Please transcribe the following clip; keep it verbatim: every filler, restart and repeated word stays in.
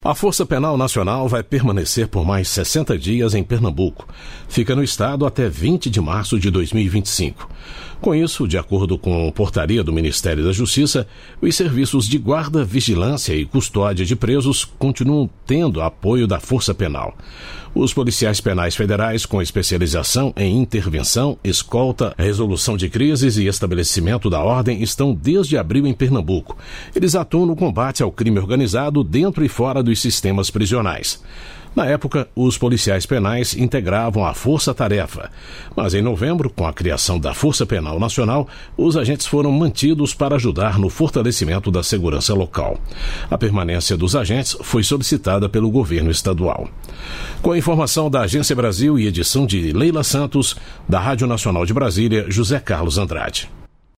A Força Penal Nacional vai permanecer por mais sessenta dias em Pernambuco. Fica no estado até vinte de março de dois mil e vinte e cinco. Com isso, de acordo com a portaria do Ministério da Justiça, os serviços de guarda, vigilância e custódia de presos continuam tendo apoio da Força Penal. Os policiais penais federais com especialização em intervenção, escolta, resolução de crises e estabelecimento da ordem estão desde abril em Pernambuco. Eles atuam no combate ao crime organizado dentro e fora dos sistemas prisionais. Na época, os policiais penais integravam a Força Tarefa, mas em novembro, com a criação da Força Penal Nacional, os agentes foram mantidos para ajudar no fortalecimento da segurança local. A permanência dos agentes foi solicitada pelo governo estadual. Com a informação da Agência Brasil e edição de Leila Santos, da Rádio Nacional de Brasília, José Carlos Andrade.